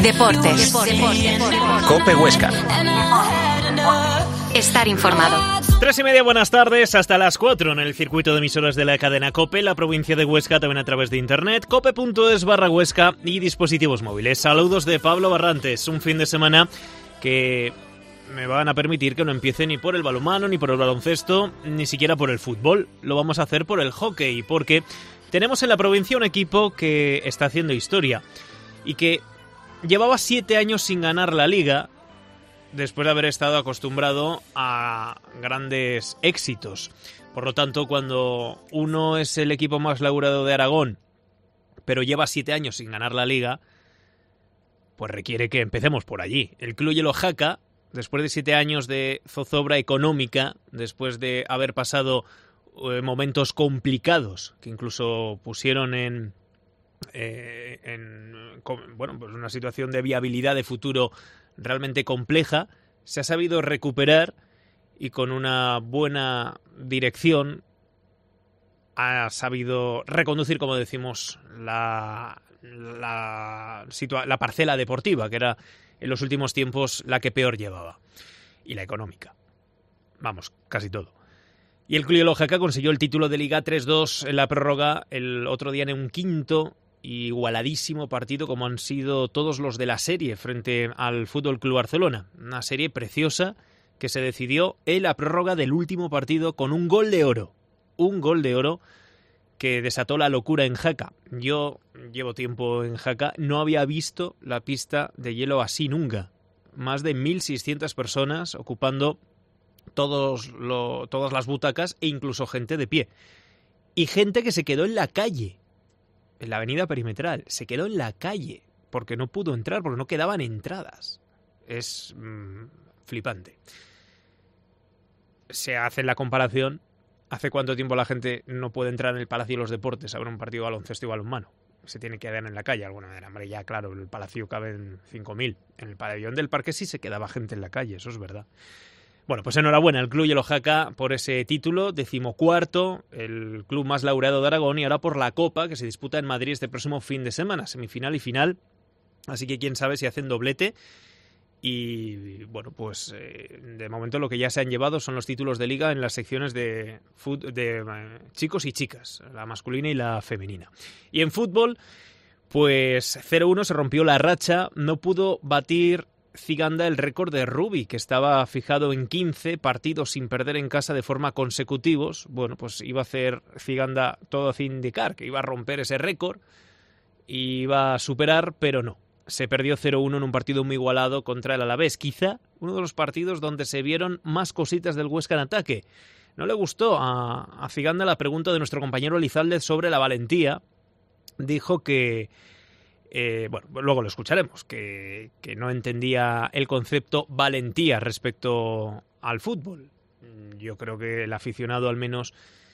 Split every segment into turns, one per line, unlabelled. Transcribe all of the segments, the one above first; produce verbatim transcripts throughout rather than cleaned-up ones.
Deportes. Deportes.
COPE Huesca.
Estar informado.
Tres y media, buenas tardes, hasta las cuatro en el circuito de emisoras de la cadena COPE, la provincia de Huesca, también a través de internet, cope.es barra Huesca y dispositivos móviles. Saludos de Pablo Barrantes, un fin de semana que me van a permitir que no empiece ni por el balonmano, ni por el baloncesto, ni siquiera por el fútbol. Lo vamos a hacer por el hockey, porque tenemos en la provincia un equipo que está haciendo historia y que llevaba siete años sin ganar la liga, después de haber estado acostumbrado a grandes éxitos. Por lo tanto, cuando uno es el equipo más laureado de Aragón, pero lleva siete años sin ganar la liga, pues requiere que empecemos por allí. El Club Hielo Jaca, después de siete años de zozobra económica, después de haber pasado eh, momentos complicados, que incluso pusieron en, eh, en con, bueno, pues una situación de viabilidad de futuro realmente compleja, se ha sabido recuperar y con una buena dirección ha sabido reconducir, como decimos, la, la, situa- la parcela deportiva, que era en los últimos tiempos la que peor llevaba, y la económica. Vamos, casi todo. Y el Club Hielo Jaca consiguió el título de Liga tres dos en la prórroga el otro día en un quinto igualadísimo partido, como han sido todos los de la serie frente al Fútbol Club Barcelona. Una serie preciosa que se decidió en la prórroga del último partido con un gol de oro. Un gol de oro que desató la locura en Jaca. Yo llevo tiempo en Jaca, no había visto la pista de hielo así nunca. Más de mil seiscientas personas ocupando todos lo, todas las butacas e incluso gente de pie. Y gente que se quedó en la calle. En la avenida perimetral, se quedó en la calle porque no pudo entrar, porque no quedaban entradas. Es mmm, flipante. Se hace la comparación, ¿hace cuánto tiempo la gente no puede entrar en el Palacio de los Deportes a ver un partido de baloncesto y balonmano? Se tiene que quedar en la calle de alguna manera. Hombre, ya claro, en el Palacio caben cinco mil. En el pabellón del Parque sí se quedaba gente en la calle, eso es verdad. Bueno, pues enhorabuena al Club Hielo Jaca por ese título, decimocuarto, el club más laureado de Aragón, y ahora por la Copa, que se disputa en Madrid este próximo fin de semana, semifinal y final, así que quién sabe si hacen doblete. Y bueno, pues eh, de momento lo que ya se han llevado son los títulos de liga en las secciones de, fut- de eh, chicos y chicas, la masculina y la femenina. Y en fútbol, pues cero uno se rompió la racha, no pudo batir Ciganda el récord de Rubi, que estaba fijado en quince partidos sin perder en casa de forma consecutivos. Bueno, pues iba a hacer Ciganda todo hace indicar que iba a romper ese récord, iba a superar, pero no. Se perdió cero uno en un partido muy igualado contra el Alavés. Quizá uno de los partidos donde se vieron más cositas del Huesca en ataque. No le gustó a, a Ciganda la pregunta de nuestro compañero Elizalde sobre la valentía. Dijo que Eh, bueno, luego lo escucharemos, que, que no entendía el concepto valentía respecto al fútbol. Yo creo que el aficionado, al menos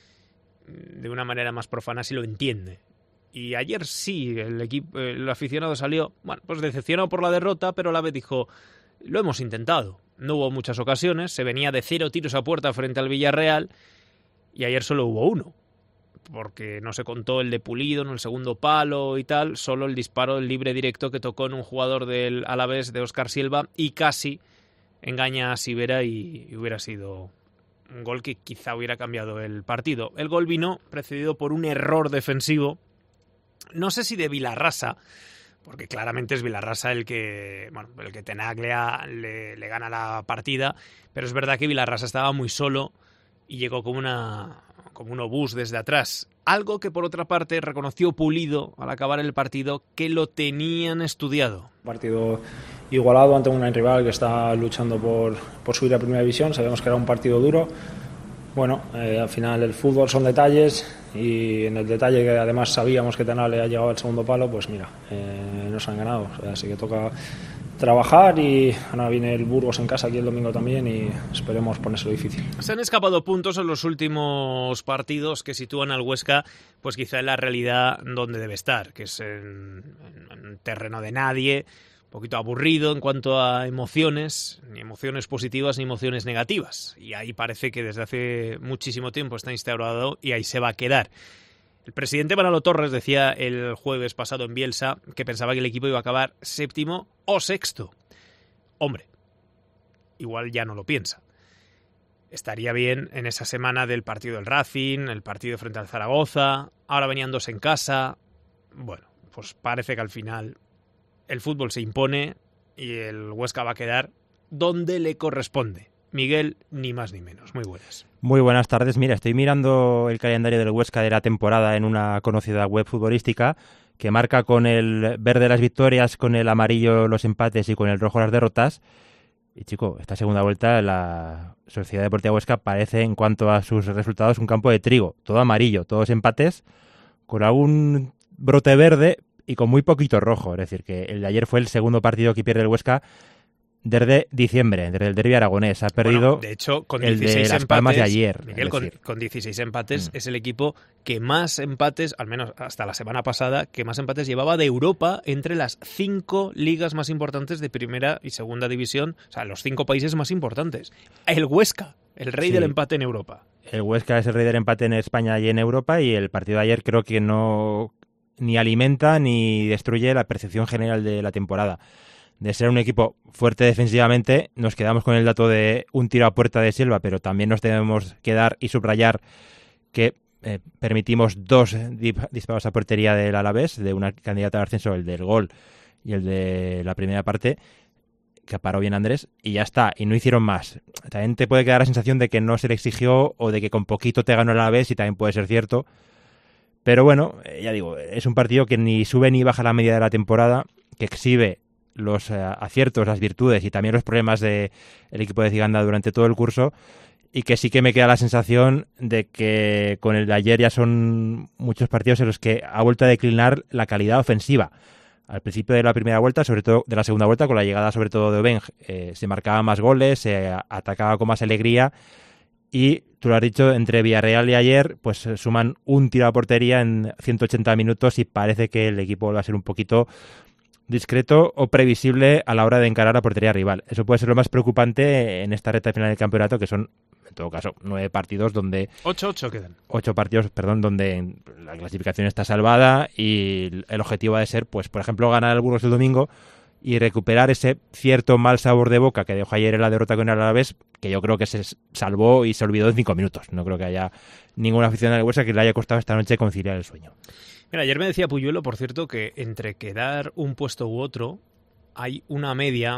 de una manera más profana, sí lo entiende. Y ayer sí, el equipo, el aficionado salió, bueno, pues decepcionado por la derrota, pero a la vez dijo, lo hemos intentado. No hubo muchas ocasiones, se venía de cero tiros a puerta frente al Villarreal y ayer solo hubo uno, porque no se contó el de Pulido en el segundo palo y tal, solo el disparo del libre directo que tocó en un jugador del Alavés, de Óscar Silva, y casi engaña a Sivera y, y hubiera sido un gol que quizá hubiera cambiado el partido. El gol vino precedido por un error defensivo, no sé si de Vilarrasa, porque claramente es Vilarrasa el que, bueno, el que Tenaglia le, le gana la partida, pero es verdad que Vilarrasa estaba muy solo y llegó como una como un obús desde atrás. Algo que por otra parte reconoció Pulido al acabar el partido, que lo tenían estudiado.
Partido igualado ante un rival que está luchando por, por subir a Primera División. Sabemos que era un partido duro. Bueno, eh, al final el fútbol son detalles, y en el detalle que además sabíamos que Tenaglia ha llegado al segundo palo, pues mira, eh, nos han ganado. O sea, así que toca trabajar, y ahora viene el Burgos en casa aquí el domingo también, y esperemos ponérselo difícil.
Se han escapado puntos en los últimos partidos que sitúan al Huesca, pues quizá en la realidad donde debe estar, que es en, en, en terreno de nadie, un poquito aburrido en cuanto a emociones, ni emociones positivas ni emociones negativas, y ahí parece que desde hace muchísimo tiempo está instaurado y ahí se va a quedar. El presidente Manolo Torres decía el jueves pasado en Bielsa que pensaba que el equipo iba a acabar séptimo o sexto. Hombre, igual ya no lo piensa. Estaría bien en esa semana del partido del Racing, el partido frente al Zaragoza, ahora venían dos en casa. Bueno, pues parece que al final el fútbol se impone y el Huesca va a quedar donde le corresponde. Miguel, ni más ni menos. Muy buenas.
Muy buenas tardes. Mira, estoy mirando el calendario del Huesca de la temporada en una conocida web futbolística que marca con el verde las victorias, con el amarillo los empates y con el rojo las derrotas. Y chico, esta segunda vuelta la Sociedad Deportiva Huesca parece, en cuanto a sus resultados, un campo de trigo. Todo amarillo, todos empates, con algún brote verde y con muy poquito rojo. Es decir, que el de ayer fue el segundo partido que pierde el Huesca desde diciembre, desde el derbi aragonés. Ha perdido,
bueno, de hecho, con
el
dieciséis
de Las
empates,
Palmas de ayer.
Miguel, con, con dieciséis empates
mm.
es el equipo que más empates, al menos hasta la semana pasada, que más empates llevaba de Europa entre las cinco ligas más importantes de primera y segunda división, o sea, los cinco países más importantes. El Huesca, el rey sí. del empate en Europa.
El Huesca es el rey del empate en España y en Europa, y el partido de ayer creo que no ni alimenta ni destruye la percepción general de la temporada. De ser un equipo fuerte defensivamente, nos quedamos con el dato de un tiro a puerta de Silva, pero también nos debemos quedar y subrayar que eh, permitimos dos disparos a portería del Alavés, de una candidata al ascenso, el del gol y el de la primera parte, que paró bien Andrés, y ya está, y no hicieron más. También te puede quedar la sensación de que no se le exigió o de que con poquito te ganó el Alavés, y también puede ser cierto. Pero bueno, ya digo, es un partido que ni sube ni baja la media de la temporada, que exhibe los eh, aciertos, las virtudes y también los problemas del equipo de Ciganda durante todo el curso, y que sí que me queda la sensación de que con el de ayer ya son muchos partidos en los que ha vuelto a declinar la calidad ofensiva. Al principio de la primera vuelta, sobre todo de la segunda vuelta, con la llegada sobre todo de Obeng, eh, se marcaba más goles, se atacaba con más alegría, y tú lo has dicho, entre Villarreal y ayer pues suman un tiro a portería en ciento ochenta minutos, y parece que el equipo va a ser un poquito discreto o previsible a la hora de encarar a portería rival. Eso puede ser lo más preocupante en esta recta final del campeonato, que son, en todo caso, nueve partidos donde...
Ocho, ocho quedan.
Ocho partidos, perdón, donde la clasificación está salvada, y el objetivo ha de ser, pues, por ejemplo, ganar el Burgos el domingo y recuperar ese cierto mal sabor de boca que dejó ayer en la derrota con el Alavés, que yo creo que se salvó y se olvidó en cinco minutos. No creo que haya ninguna aficionada del Huesca que le haya costado esta noche conciliar el sueño.
Mira, ayer me decía Puyuelo, por cierto, que entre quedar un puesto u otro hay una media,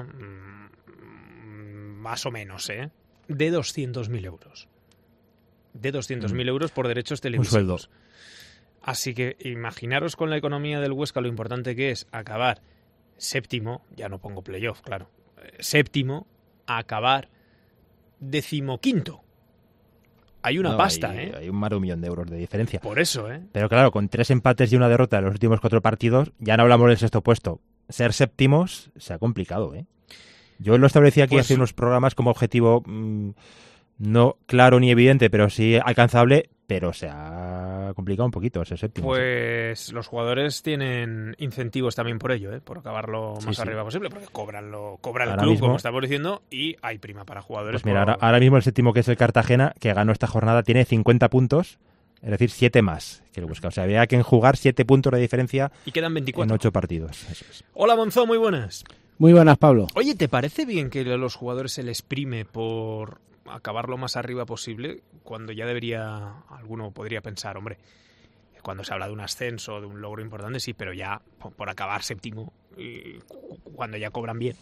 mmm, más o menos, ¿eh? de doscientos mil euros. De doscientos mil mm. euros por derechos televisivos.
Un sueldo.
Así que imaginaros con la economía del Huesca lo importante que es acabar séptimo, ya no pongo playoff, claro, séptimo, a acabar decimoquinto. Hay una
no,
pasta,
hay,
¿eh?
Hay un más de un millón de euros de diferencia.
Por eso, ¿eh?
Pero claro, con tres empates y una derrota en los últimos cuatro partidos, ya no hablamos del sexto puesto. Ser séptimos se ha complicado, ¿eh? Yo lo establecía aquí pues... hace unos programas como objetivo mmm, no claro ni evidente, pero sí alcanzable, pero se ha complicado un poquito ser séptimo.
Pues ¿sí? Los jugadores tienen incentivos también por ello, ¿eh? Por acabarlo más sí, arriba sí. posible, porque cobran, lo, cobra el club, mismo, como estamos diciendo, y hay prima para jugadores.
Pues mira,
por...
ahora, ahora mismo el séptimo, que es el Cartagena, que ganó esta jornada, tiene cincuenta puntos, es decir, siete más que el Huesca. O sea, había que enjugar siete puntos de diferencia
y quedan veinticuatro
en ocho partidos. Eso es.
Hola, Monzó, muy buenas.
Muy buenas, Pablo.
Oye, ¿te parece bien que a los jugadores se les prime por acabar lo más arriba posible, cuando ya debería, alguno podría pensar, hombre, cuando se habla de un ascenso, de un logro importante, sí, pero ya por, por acabar séptimo, y cuando ya cobran bien?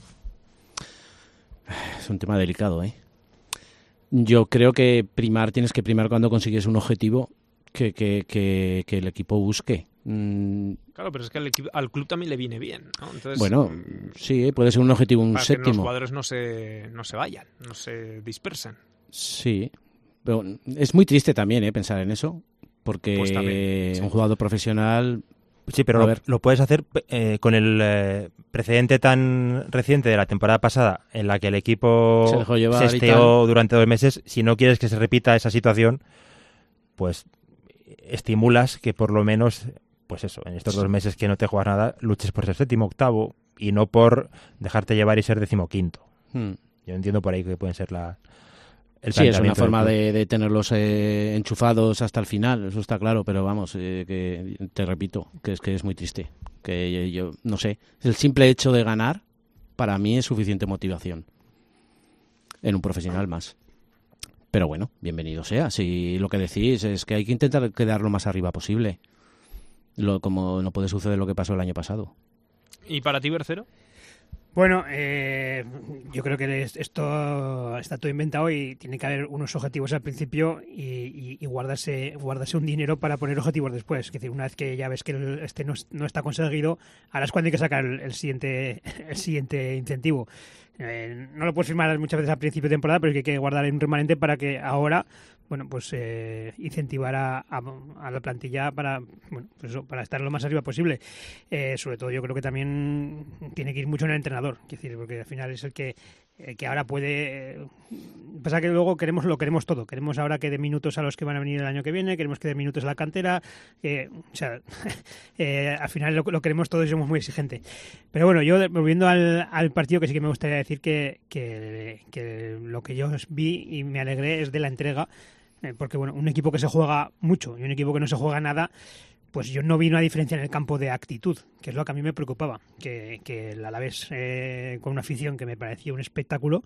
Es un tema delicado, ¿eh? Yo creo que primar, tienes que primar cuando consigues un objetivo que, que, que, que el equipo busque. Mm.
Claro, pero es que al, equipo, al club también le viene bien, ¿no? Entonces,
bueno, sí, puede ser un objetivo, un
para
séptimo.
Que los jugadores no se, no se vayan, no se dispersen.
Sí, pero es muy triste también, ¿eh? Pensar en eso, porque
pues también, sí.
un jugador profesional...
Sí, pero lo, lo puedes hacer eh, con el eh, precedente tan reciente de la temporada pasada, en la que el equipo
se dejó llevar
se esteó durante dos meses. Si no quieres que se repita esa situación, pues estimulas que por lo menos, pues eso, en estos dos meses que no te juegas nada, luches por ser séptimo, octavo, y no por dejarte llevar y ser decimoquinto. Hmm. Yo entiendo por ahí que pueden ser la, el
Sí, es una
planteamiento del
forma
club.
de, de tenerlos eh, enchufados hasta el final, eso está claro, pero vamos, eh, que te repito, que es que es muy triste. Que yo, yo no sé, el simple hecho de ganar para mí es suficiente motivación en un profesional más. Pero bueno, bienvenido sea. Si lo que decís es que hay que intentar quedar lo más arriba posible, lo, como no puede suceder lo que pasó el año pasado.
¿Y para ti, Bercero?
Bueno, eh, yo creo que esto está todo inventado y tiene que haber unos objetivos al principio y, y, y guardarse guardarse un dinero para poner objetivos después. Es decir, una vez que ya ves que el, este no, no está conseguido, ahora es cuando hay que sacar el, el siguiente el siguiente incentivo. Eh, no lo puedes firmar muchas veces al principio de temporada, pero hay que guardar un remanente para que ahora, bueno, pues eh, incentivar a, a, a la plantilla para, bueno, pues eso, para estar lo más arriba posible. Eh, sobre todo, yo creo que también tiene que ir mucho en el entrenador, es decir, porque al final es el que eh, que ahora puede. Eh, pasa que luego queremos lo queremos todo. Queremos ahora que dé minutos a los que van a venir el año que viene, queremos que dé minutos a la cantera. Eh, o sea, eh, al final lo, lo queremos todo y somos muy exigentes. Pero bueno, yo volviendo al, al partido, que sí que me gustaría decir que, que, que lo que yo vi y me alegré es de la entrega. Porque bueno, un equipo que se juega mucho y un equipo que no se juega nada, pues yo no vi una diferencia en el campo de actitud, que es lo que a mí me preocupaba, que, que el Alavés, eh, con una afición que me parecía un espectáculo,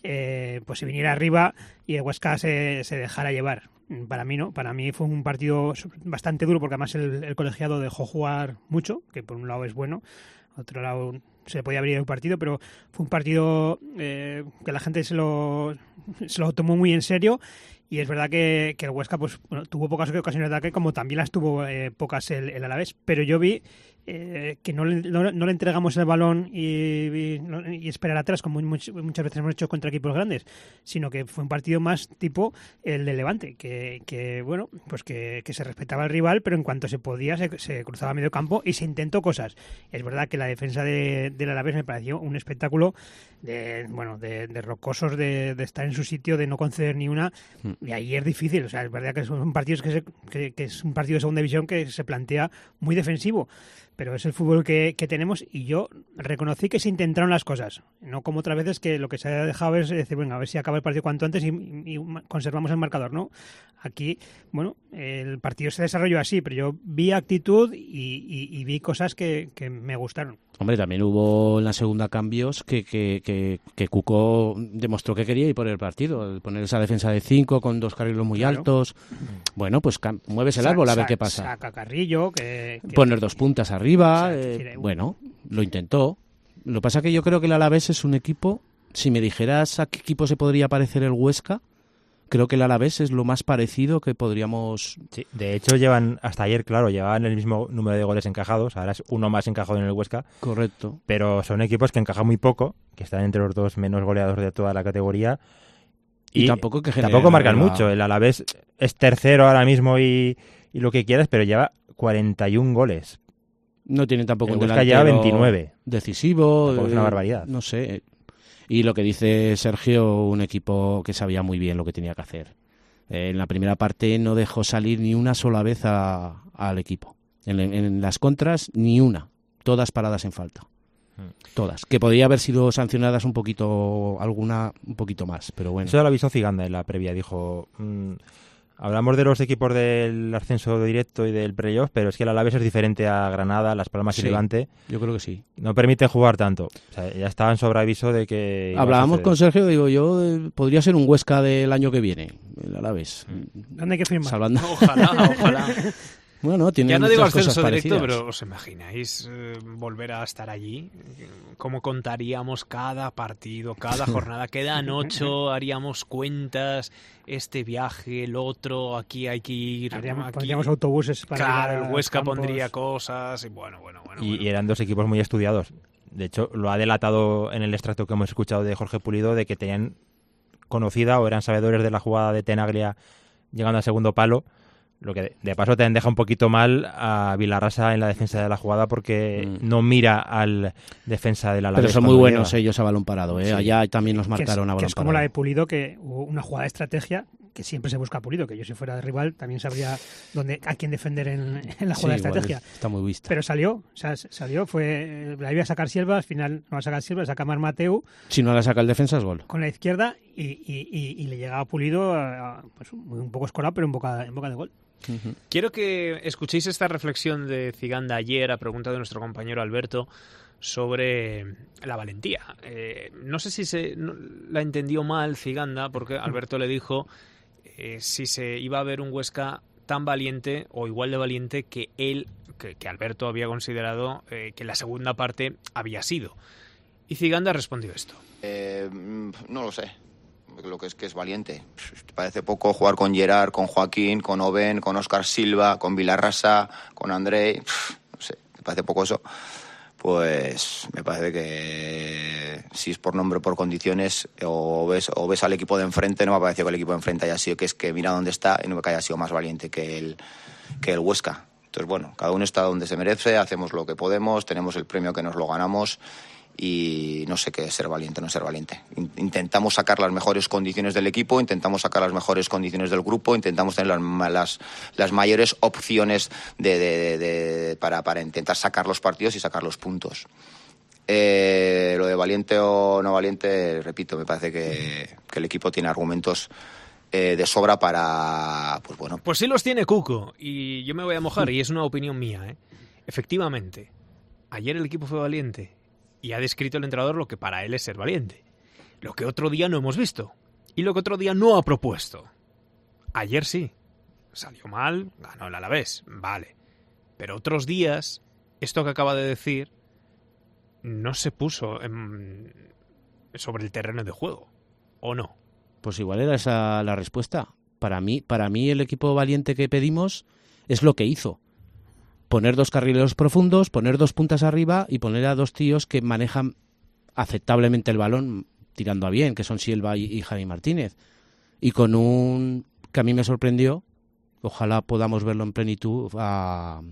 eh, pues se viniera arriba y el Huesca se, se dejara llevar. Para mí no, para mí fue un partido bastante duro, porque además el, el colegiado dejó jugar mucho, que por un lado es bueno, por otro lado se podía abrir un partido, pero fue un partido eh, que la gente se lo, se lo tomó muy en serio. Y es verdad que, que el Huesca pues bueno, tuvo pocas ocasiones de ataque, como también las tuvo eh, pocas el, el Alavés. Pero yo vi eh, que no le, no, no le entregamos el balón y, y, y esperar atrás, como much, muchas veces hemos hecho contra equipos grandes, sino que fue un partido más tipo el de Levante, que, que bueno, pues que, que se respetaba al rival, pero en cuanto se podía se, se cruzaba a medio campo y se intentó cosas. Es verdad que la defensa de, del Alavés me pareció un espectáculo de, bueno, de, de rocosos, de, de estar en su sitio, de no conceder ni una. Y ahí es difícil, o sea, es verdad que son partidos que, se, que, que es un partido de segunda división que se plantea muy defensivo, pero es el fútbol que, que tenemos y yo reconocí que se intentaron las cosas, no como otras veces que lo que se ha dejado es decir, bueno, a ver si acaba el partido cuanto antes y, y, y conservamos el marcador, ¿no? Aquí, bueno, el partido se desarrolló así, pero yo vi actitud y, y, y vi cosas que, que me gustaron.
Hombre, también hubo en la segunda cambios que, que, que, que Cuco demostró que quería ir por el partido, el poner esa defensa de cinco con dos carriles muy claro. altos. Bueno, pues cam- mueves el árbol a ver qué pasa.
Saca Carrillo, que, que
poner dos puntas arriba,
o sea,
eh,
decir,
bueno, lo intentó. Lo que pasa es que yo creo que el Alavés es un equipo, si me dijeras a qué equipo se podría parecer el Huesca, creo que el Alavés es lo más parecido que podríamos...
Sí, de hecho, llevan hasta ayer, claro, llevaban el mismo número de goles encajados, ahora es uno más encajado en el Huesca.
Correcto.
Pero son equipos que encajan muy poco, que están entre los dos menos goleadores de toda la categoría.
Y, y tampoco que
tampoco marcan arriba. mucho. El Alavés es tercero ahora mismo y, y lo que quieras, pero lleva cuarenta y un goles.
No tiene tampoco
el
un
Huesca
delantero
lleva veintinueve.
Decisivo.
Tampoco es una barbaridad.
No sé. Y lo que dice Sergio, un equipo que sabía muy bien lo que tenía que hacer. En la primera parte no dejó salir ni una sola vez a, al equipo. En, en las contras, ni una. Todas paradas en falta. Todas. Que podría haber sido sancionadas un poquito, alguna un poquito más, pero bueno.
Eso lo avisó Ziganda en la previa. Dijo, mmm, hablamos de los equipos del ascenso directo y del playoff, pero es que el Alavés es diferente a Granada, Las Palmas
sí,
y Levante.
Yo creo que sí.
No permite jugar tanto. O sea, ya estaban sobre aviso de que...
Hablábamos con Sergio, digo yo, eh, podría ser un Huesca del año que viene, el Alavés.
¿Dónde hay que firmar?
Salvando.
Ojalá, ojalá.
Bueno, tiene
ya no digo ascenso
cosas
directo,
parecidas.
pero ¿os imagináis eh, volver a estar allí? ¿Cómo contaríamos cada partido, cada jornada? Quedan ocho, haríamos cuentas, este viaje, el otro, aquí hay que ir.
Haríamos,
aquí...
Pondríamos autobuses para
Claro, el Huesca
campos.
pondría cosas, y bueno, bueno, bueno.
Y,
bueno.
y eran dos equipos muy estudiados. De hecho, lo ha delatado en el extracto que hemos escuchado de Jorge Pulido, de que tenían conocida o eran sabedores de la jugada de Tenaglia llegando al segundo palo. Lo que de paso te deja un poquito mal a Vilarrasa en la defensa de la jugada porque mm. no mira al defensa del Alavés.
Pero son muy buenos llega. ellos a balón parado, ¿eh?
Sí.
Allá también los marcaron
que es,
a balón
que es como
parado.
la de Pulido, que hubo una jugada de estrategia que siempre se busca a Pulido, que yo si fuera de rival también sabría dónde, a quién defender en, en la jugada
Sí,
de estrategia.
igual, está muy vista.
Pero salió, o sea, salió, fue, la iba a sacar Silva, al final no va a sacar Silva, saca Mar Mateu
Si no la saca el defensa es gol.
con la izquierda y, y, y, y le llegaba a Pulido a, a, pues, un poco escorado, pero en boca, en boca de gol.
Uh-huh.
Quiero que escuchéis esta reflexión de Ziganda ayer a pregunta de nuestro compañero Alberto sobre la valentía. Eh, no sé si se no, la entendió mal Ziganda, porque Alberto le dijo eh, si se iba a ver un Huesca tan valiente o igual de valiente que él, que, que Alberto había considerado eh, que la segunda parte había sido. Y Ziganda respondió esto.
Eh, no lo sé. Lo que es que es valiente. ¿Te parece poco jugar con Gerard, con Joaquín, con Oben, con Óscar Silva, con Vilarrasa, con André? No sé, ¿te parece poco eso? Pues me parece que si es por nombre o por condiciones o ves, o ves al equipo de enfrente, no me ha parecido que el equipo de enfrente haya sido, que es que mira dónde está y no me que haya sido más valiente que el, que el Huesca. Entonces, bueno, cada uno está donde se merece, hacemos lo que podemos, tenemos el premio que nos lo ganamos y no sé qué es ser valiente o no ser valiente. Intentamos sacar las mejores condiciones del equipo, intentamos sacar las mejores condiciones del grupo, intentamos tener las, las, las mayores opciones de, de, de, de, para, para intentar sacar los partidos y sacar los puntos. Eh, lo de valiente o no valiente, repito, me parece que, que el equipo tiene argumentos eh, de sobra para... Pues bueno.
Pues sí los tiene Cuco, y yo me voy a mojar, y es una opinión mía, ¿eh? Efectivamente, ayer el equipo fue valiente. Y ha descrito el entrenador lo que para él es ser valiente. Lo que otro día no hemos visto. Y lo que otro día no ha propuesto. Ayer sí. Salió mal, ganó el Alavés. Vale. Pero otros días, esto que acaba de decir, no se puso en, sobre el terreno de juego. ¿O no?
Pues igual era esa la respuesta. Para mí, para mí el equipo valiente que pedimos es lo que hizo. Poner dos carrileros profundos, poner dos puntas arriba y poner a dos tíos que manejan aceptablemente el balón, tirando a bien, que son Silva y, y Javi Martínez. Y con un... que a mí me sorprendió, ojalá podamos verlo en plenitud, a,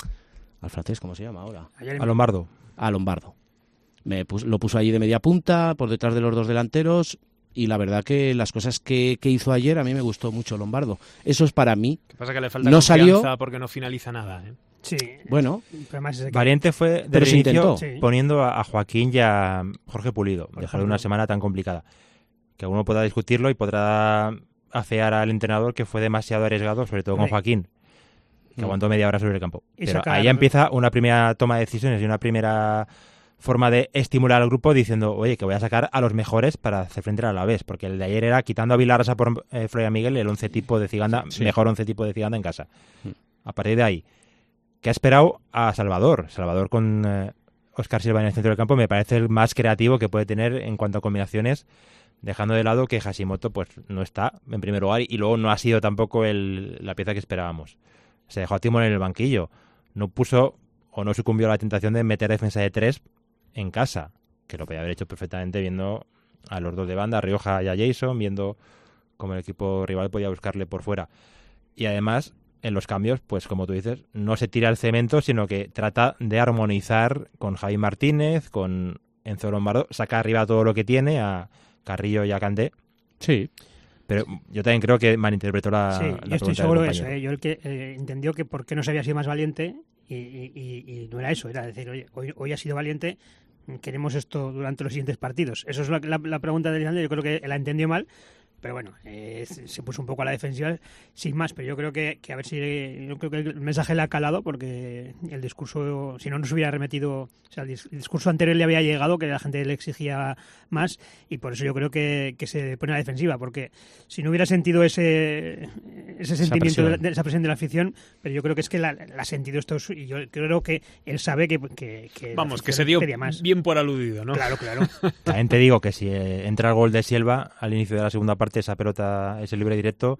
al francés, ¿cómo se llama ahora?
A Lombardo.
A Lombardo. Me pus, lo puso allí de media punta, por detrás de los dos delanteros, y la verdad que las cosas que, que hizo ayer a mí me gustó mucho Lombardo. Eso es para mí.
¿Qué pasa? Que le falta
no
confianza
salió,
porque no finaliza nada, ¿eh?
Sí.
Bueno,
valiente fue de
pero se
inicio
intentó.
Sí.
poniendo a Joaquín y a Jorge Pulido, dejar de una semana tan complicada. Que uno podrá discutirlo y podrá afear al entrenador que fue demasiado arriesgado, sobre todo con
Sí.
Joaquín, que
Mm.
aguantó media hora sobre el campo.
Y
Pero
sacar-
ahí empieza una primera toma de decisiones y una primera forma de estimular al grupo diciendo, oye, que voy a sacar a los mejores para hacer frente al Alavés, porque el de ayer era, quitando a Vilarrasa por eh, Florian Miguel, el once tipo de Ciganda,
Sí.
mejor once tipo de Ciganda en casa.
Mm.
A partir de ahí, que ha esperado a Salvador. Salvador con eh, Óscar Silva en el centro del campo me parece el más creativo que puede tener en cuanto a combinaciones, dejando de lado que Hashimoto pues no está en primer lugar y luego no ha sido tampoco el, la pieza que esperábamos. Se dejó a Timón en el banquillo. No puso o no sucumbió a la tentación de meter defensa de tres en casa, que lo podía haber hecho perfectamente viendo a los dos de banda, a Rioja y a Jason, viendo cómo el equipo rival podía buscarle por fuera. Y además, en los cambios, pues como tú dices, no se tira el cemento, sino que trata de armonizar con Javi Martínez, con Enzo Lombardo, saca arriba todo lo que tiene, a Carrillo y a Kanté.
sí.
Pero yo también creo que malinterpretó la,
Sí,
la
yo
pregunta
estoy
del
seguro de eso.
compañero.
¿eh? Yo el que eh, entendió que por qué no se había sido más valiente y, y- y- y no era eso, era decir, oye, hoy, hoy ha sido valiente, queremos esto durante los siguientes partidos. Eso es la, la- la pregunta de Lisandro, yo creo que la entendió mal, pero bueno, eh, se se puso un poco a la defensiva sin más, pero yo creo que, que a ver si yo creo que el mensaje le ha calado porque el discurso, si no nos hubiera remetido, o sea, el, dis- el discurso anterior le había llegado, que la gente le exigía más y por eso yo creo que, que se pone a la defensiva, porque si no hubiera sentido ese ese sentimiento de, la-
presión.
de esa presión de la afición, pero yo creo que es que la, la ha sentido esto y yo creo que él sabe que, que, que la
Vamos, que
afición
se dio
quería más.
bien por aludido, ¿no?
Claro, claro.
También te digo que si eh, entra el gol de Silva al inicio de la segunda parte, esa pelota, ese libre directo,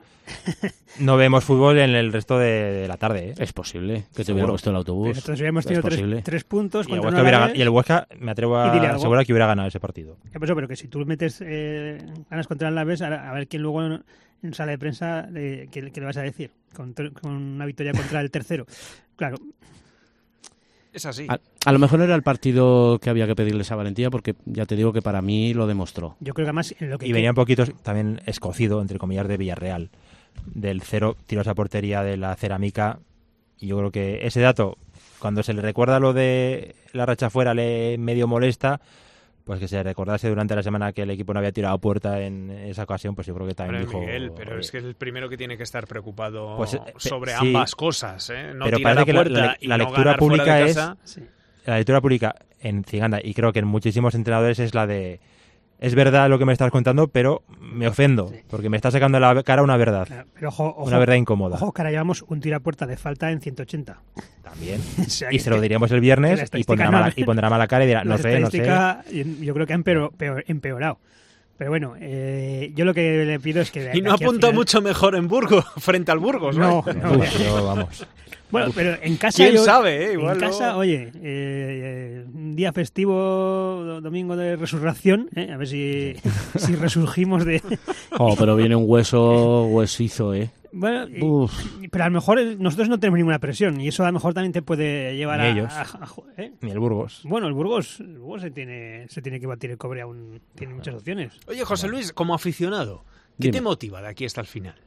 no vemos fútbol en el resto de, de la tarde. ¿eh?
Es posible que te
Seguro.
hubiera puesto el autobús.
Pero entonces hubiéramos
Es
tenido tres,
posible.
tres puntos
Y el,
contra
Huesca
un
hubiera,
Alavés.
y el Huesca, me atrevo
Y dile
a
algo.
asegurar que hubiera ganado ese partido.
¿Qué pasó? Pero que si tú metes eh, ganas contra el Alavés, a, a ver quién luego en, en sala de prensa eh, ¿qué, qué le vas a decir con, tr- con una victoria contra el tercero. Claro.
Es así.
A, a lo mejor era el partido que había que pedirle esa valentía, porque ya te digo que para mí lo demostró.
Yo creo que además en lo que
y venía un poquito también escocido, entre comillas, de Villarreal, del cero tiros a portería de la Cerámica. Y yo creo que ese dato, cuando se le recuerda lo de la racha fuera, le medio molesta, pues que se recordase durante la semana que el equipo no había tirado a puerta en esa ocasión, pues yo creo que también
pero
dijo...
Miguel, pero es que es el primero que tiene que estar preocupado
pues, eh,
sobre
sí,
ambas cosas, ¿eh? No
pero
tirar a
parece
puerta
que la, la,
y
la
no
lectura
ganar
pública
fuera de
es...
casa.
Sí.
La lectura pública en Ciganda, y creo que en muchísimos entrenadores, es la de... Es verdad lo que me estás contando, pero me ofendo, sí. porque me está sacando la cara una verdad.
Claro, pero ojo, ojo,
una verdad incómoda.
Ojo, que ahora llevamos un tiro a puerta de falta en ciento ochenta.
También.
O sea,
y se lo diríamos el viernes y pondrá,
no,
mala, y pondrá mala cara y dirá, no sé, no sé.
Yo creo que ha empeor, peor, empeorado. Pero bueno, eh, yo lo que le pido es que... De,
y no apuntó final... mucho mejor en Burgos, frente al Burgos,
¿no?
No,
no,
no pero vamos...
Bueno, pero en casa...
¿Quién
yo,
sabe? Eh? Igual
en casa,
no...
oye, eh, eh, un día festivo, domingo de resurrección, eh, a ver si, si resurgimos de...
Oh, pero viene un hueso huesizo, ¿eh?
Bueno, y, pero a lo mejor nosotros no tenemos ninguna presión y eso a lo mejor también te puede llevar
Ni
a...
ellos,
a, a ¿eh?
Ni el Burgos.
Bueno, el Burgos, el Burgos se tiene, se tiene que batir el cobre aún, tiene muchas opciones.
Oye, José Luis, como aficionado, ¿qué Dime. te motiva de aquí hasta el final?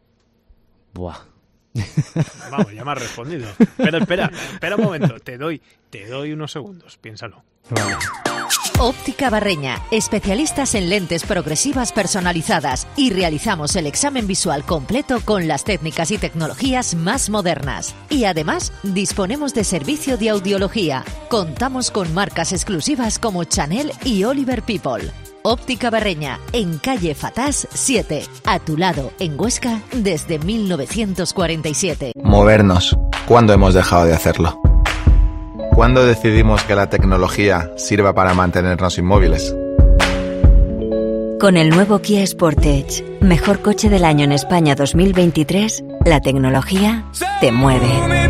Buah.
Vamos, ya me has respondido. Pero espera, espera un momento, te doy, te doy unos segundos, piénsalo.
Vale.
Óptica Barreña, especialistas en lentes progresivas personalizadas y realizamos el examen visual completo con las técnicas y tecnologías más modernas. Y además, disponemos de servicio de audiología. Contamos con marcas exclusivas como Chanel y Oliver People. Óptica Barreña, en calle Fatás siete, a tu lado, en Huesca, desde mil novecientos cuarenta y siete.
Movernos. ¿Cuándo hemos dejado de hacerlo? ¿Cuándo decidimos que la tecnología sirva para mantenernos inmóviles?
Con el nuevo Kia Sportage, mejor coche del año en España dos mil veintitrés, la tecnología te mueve.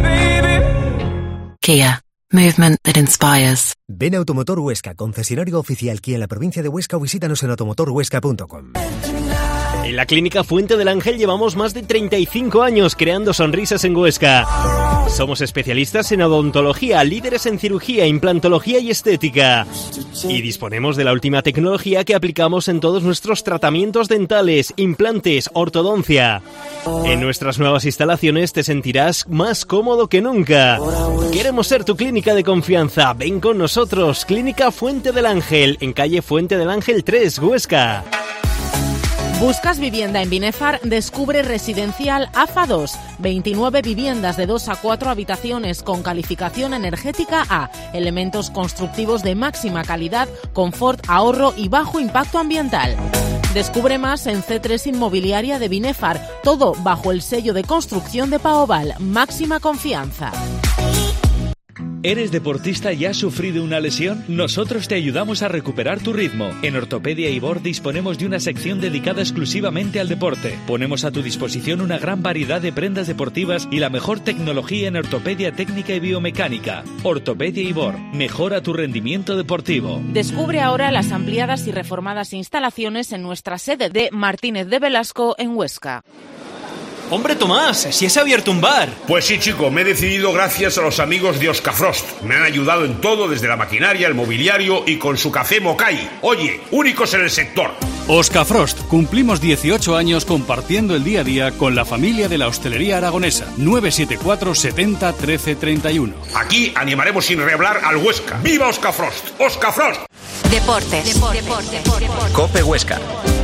Kia. Movement that inspires.
Ven a Automotor Huesca, concesionario oficial Kia en la provincia de Huesca, o visítanos en automotor huesca punto com.
En la Clínica Fuente del Ángel llevamos más de treinta y cinco años creando sonrisas en Huesca. Somos especialistas en odontología, líderes en cirugía, implantología y estética. Y disponemos de la última tecnología que aplicamos en todos nuestros tratamientos dentales, implantes, ortodoncia. En nuestras nuevas instalaciones te sentirás más cómodo que nunca. Queremos ser tu clínica de confianza. Ven con nosotros, Clínica Fuente del Ángel, en calle Fuente del Ángel tres, Huesca.
¿Buscas vivienda en Binefar? Descubre Residencial A F A dos. veintinueve viviendas de dos a cuatro habitaciones con calificación energética A. Elementos constructivos de máxima calidad, confort, ahorro y bajo impacto ambiental. Descubre más en C tres Inmobiliaria de Binefar. Todo bajo el sello de construcción de Paoval. Máxima confianza.
¿Eres deportista y has sufrido una lesión? Nosotros te ayudamos a recuperar tu ritmo. En Ortopedia Ibor disponemos de una sección dedicada exclusivamente al deporte. Ponemos a tu disposición una gran variedad de prendas deportivas y la mejor tecnología en ortopedia técnica y biomecánica. Ortopedia Ibor, mejora tu rendimiento deportivo.
Descubre ahora las ampliadas y reformadas instalaciones en nuestra sede de Martínez de Velasco en Huesca.
¡Hombre, Tomás! ¡Si has abierto un bar!
Pues sí, chico, me he decidido gracias a los amigos de Oscafrost. Me han ayudado en todo, desde la maquinaria, el mobiliario y con su café Mokai. Oye, únicos en el sector.
Oscafrost, cumplimos dieciocho años compartiendo el día a día con la familia de la hostelería aragonesa. nueve siete cuatro setenta trece treinta y uno.
Aquí animaremos sin rehablar al Huesca. ¡Viva Oscafrost! ¡Oscafrost!
Deportes. Deportes. Deportes. Deportes.
Cope Huesca.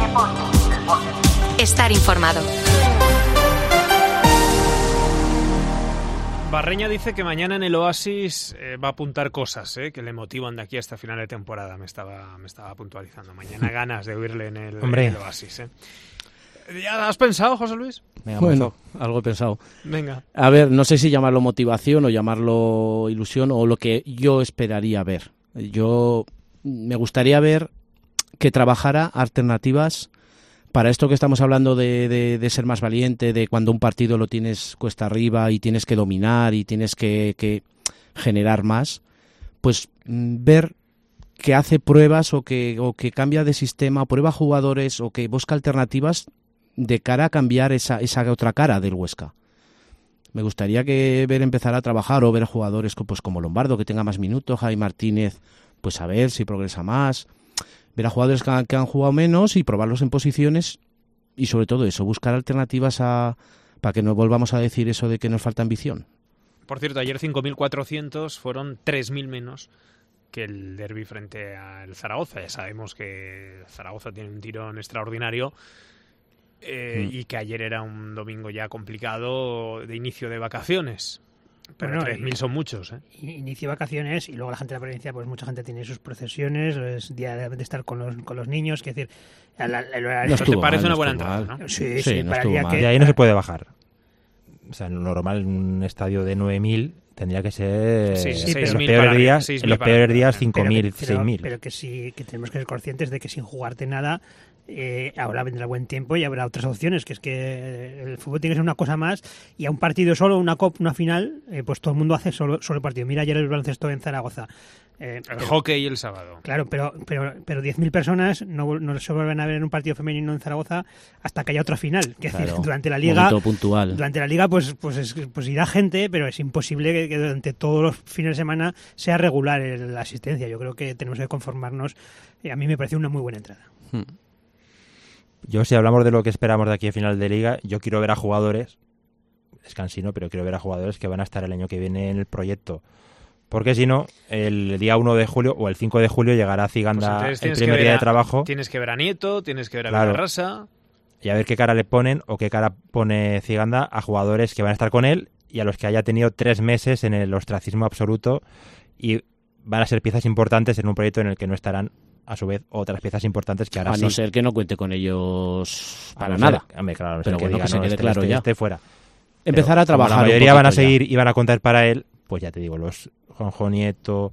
Estar informado.
Barreña dice que mañana en el Oasis eh, va a apuntar cosas eh, que le motivan de aquí hasta final de temporada. Me estaba, me estaba puntualizando. Mañana ganas de oírle en el, en el Oasis. Eh. ¿Ya has pensado, José Luis?
Venga, bueno, pensado. algo he pensado.
Venga.
A ver, no sé si llamarlo motivación o llamarlo ilusión o lo que yo esperaría ver. Yo me gustaría ver que trabajara alternativas para esto que estamos hablando de, de, de ser más valiente, de cuando un partido lo tienes cuesta arriba y tienes que dominar y tienes que, que generar más, pues ver que hace pruebas o que, o que cambia de sistema, prueba jugadores o que busca alternativas de cara a cambiar esa, esa otra cara del Huesca. Me gustaría que ver empezar a trabajar o ver jugadores pues como Lombardo, que tenga más minutos, Javi Martínez, pues a ver si progresa más. Ver a jugadores que han, que han jugado menos y probarlos en posiciones y sobre todo eso, buscar alternativas a para que no volvamos a decir eso de que nos falta ambición.
Por cierto, ayer cinco mil cuatrocientos fueron tres mil menos que el derbi frente al Zaragoza. Ya sabemos que Zaragoza tiene un tirón extraordinario eh, mm. y que ayer era un domingo ya complicado de inicio de vacaciones. Pero bueno, tres mil son muchos, ¿eh?
Inicio de vacaciones y luego la gente de la provincia, pues mucha gente tiene sus procesiones, es día de estar con los, con los niños, que decir... El, el, el, el,
no ¿Te parece mal, una buena entrada, mal. ¿no?
Sí,
sí,
sí,
no
para
estuvo mal.
Que...
De ahí no se puede bajar. O sea, lo normal, un estadio de nueve mil tendría que ser
sí, sí,
en los peores días, en los peores días cinco mil,
seis
mil.
Pero que sí, que tenemos que ser conscientes de que sin jugarte nada... Eh, ahora vendrá buen tiempo y habrá otras opciones, que es que el fútbol tiene que ser una cosa más y a un partido solo, una cop, una final, eh, pues todo el mundo hace solo, solo el partido. Mira ayer el baloncesto en Zaragoza.
Eh, el pero, hockey el sábado.
Claro, pero pero pero diez mil personas no, no se vuelven a ver en un partido femenino en Zaragoza hasta que haya otra final. Que claro, decir, durante la liga,
puntual.
durante la liga pues pues, es, pues irá gente, pero es imposible que, que durante todos los fines de semana sea regular el, la asistencia. Yo creo que tenemos que conformarnos. Eh, a mí me parece una muy buena entrada.
Hmm. Yo, si hablamos de lo que esperamos de aquí a final de liga, yo quiero ver a jugadores, es cansino, pero quiero ver a jugadores que van a estar el año que viene en el proyecto. Porque si no, el día uno de julio o el cinco de julio llegará Ciganda pues el primer día
a,
de trabajo.
Tienes que ver a Nieto, tienes que ver a
claro.
Villarrasa.
Y a ver qué cara le ponen o qué cara pone Ciganda a jugadores que van a estar con él y a los que haya tenido tres meses en el ostracismo absoluto y van a ser piezas importantes en un proyecto en el que no estarán a su vez otras piezas importantes que ahora
sí. A no
sí.
ser que no cuente con ellos para
no
nada.
Ser, hombre, claro, no
pero
que
bueno,
diga,
que se
no,
quede
este,
claro
este,
ya.
Este fuera.
Empezar
pero
a trabajar.
La mayoría van a seguir
ya.
y van a contar para él, pues ya te digo, los Juanjo Nieto,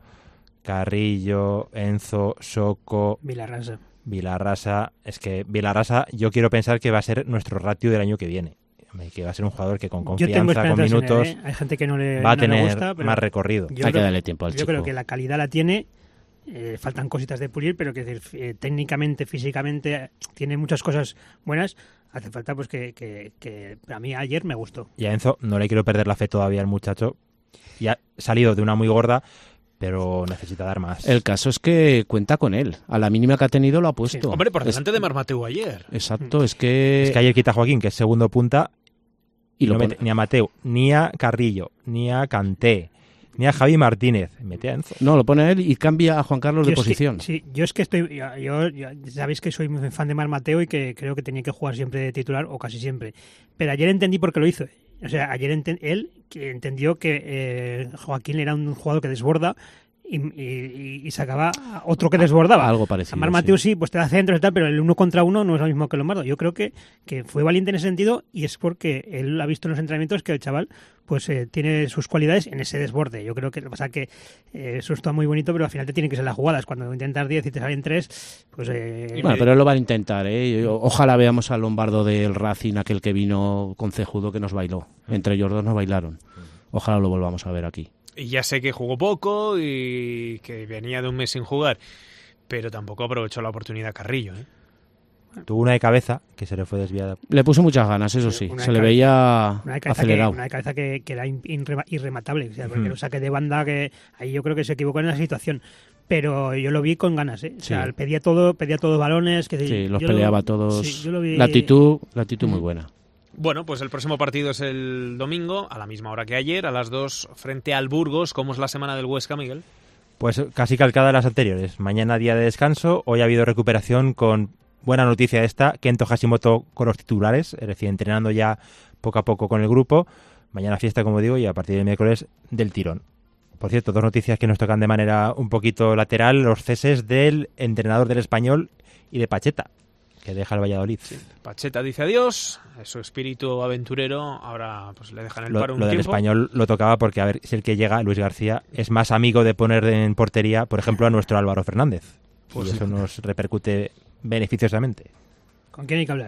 Carrillo, Enzo, Soco,
Villarrasa.
Villarrasa. Es que Villarrasa yo quiero pensar que va a ser nuestro ratio del año que viene. Que va a ser un jugador que con confianza, con minutos,
él, ¿eh? Hay gente que no le,
va a
no
tener
le gusta, pero
más recorrido.
Hay creo, que darle tiempo al
yo
chico.
Yo creo que la calidad la tiene. Eh, faltan cositas de pulir, pero que decir, eh, técnicamente, físicamente tiene muchas cosas buenas. Hace falta pues que, que, que a mí ayer me gustó.
Y a Enzo no le quiero perder la fe todavía al muchacho. Ya ha salido de una muy gorda, pero necesita dar más.
El caso es que cuenta con él. A la mínima que ha tenido lo ha puesto.
Sí. Hombre, por delante es... de Marmateu ayer.
Exacto, es que...
Es que ayer quita a Joaquín, que es segundo punta, y, y no
lo
mete ni a Mateu, ni a Carrillo, ni a Kanté, ni a Javi Martínez. Mete a Enzo.
No, lo pone a él y cambia a Juan Carlos
yo
de posición.
Que, sí, yo es que estoy... Yo, yo, yo, sabéis que soy muy fan de Marmateu y que creo que tenía que jugar siempre de titular, o casi siempre. Pero ayer entendí por qué lo hizo. O sea, ayer ent- él que entendió que eh, Joaquín era un jugador que desborda y, y, y sacaba otro que desbordaba.
Algo parecido.
Amar Mateu
sí.
sí, pues te da centros y tal, pero el uno contra uno no es lo mismo que Lombardo. Yo creo que, que fue valiente en ese sentido y es porque él ha visto en los entrenamientos que el chaval pues eh, tiene sus cualidades en ese desborde. Yo creo que lo que pasa es que eh, eso está muy bonito, pero al final te tienen que ser las jugadas. Cuando intentas diez y te salen tres, pues... Eh,
bueno, pero él lo va a intentar, ¿eh? Ojalá veamos al Lombardo del Racing, aquel que vino con Cejudo, que nos bailó. Entre ellos dos nos bailaron. Ojalá lo volvamos a ver aquí.
Y ya sé que jugó poco y que venía de un mes sin jugar, pero tampoco aprovechó la oportunidad Carrillo, ¿eh?
Tuvo una de cabeza que se le fue desviada.
Le puso muchas ganas, eso sí. Se le veía
una de
acelerado.
Que, una de cabeza que, que era irrematable. O sea, porque mm. lo saque de banda, que ahí yo creo que se equivocó en la situación. Pero yo lo vi con ganas, ¿eh? O sea, sí. pedía todo, pedía todos balones. Que
sí, los peleaba
lo,
todos.
Sí, yo lo vi...
La actitud, la actitud mm. muy buena.
Bueno, pues el próximo partido es el domingo, a la misma hora que ayer, a las dos, frente al Burgos. ¿Cómo es la semana del Huesca, Miguel?
Pues casi calcada a las anteriores. Mañana día de descanso, hoy ha habido recuperación con buena noticia esta, Kento Hashimoto con los titulares, es decir, entrenando ya poco a poco con el grupo. Mañana fiesta, como digo, y a partir del miércoles del tirón. Por cierto, dos noticias que nos tocan de manera un poquito lateral, los ceses del entrenador del Español y de Pacheta, que deja el Valladolid. Sí.
Pacheta dice adiós, es su espíritu aventurero, ahora pues le dejan el
lo,
paro un
lo
tiempo.
Lo del Español lo tocaba porque, a ver, si el que llega, Luis García, es más amigo de poner en portería, por ejemplo, a nuestro Álvaro Fernández. Pues y eso sí. nos repercute beneficiosamente.
¿Con quién hay que hablar?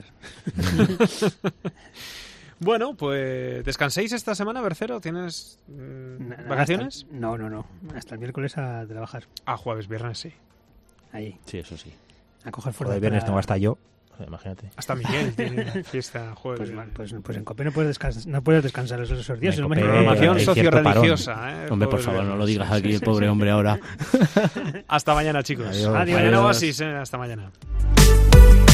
Bueno, pues ¿descanséis esta semana, Bercero? ¿Tienes mmm, vacaciones?
Hasta, no, no, no. Hasta el miércoles a trabajar.
Ah, jueves, viernes, sí.
Ahí.
Sí, eso sí.
A coger fuerza.
El viernes
para...
tengo hasta yo. imagínate.
Hasta Miguel tiene fiesta jueves.
Pues, pues, pues en COPE no puedes descansar, no puedes descansar esos, esos días.
En
Es
COPE,
programación socio-religiosa. ¿eh?
Hombre, por favor, no lo digas aquí, el pobre hombre ahora.
Hasta mañana, chicos.
Adiós.
Adiós.
Adiós.
Oasis, eh. Hasta mañana.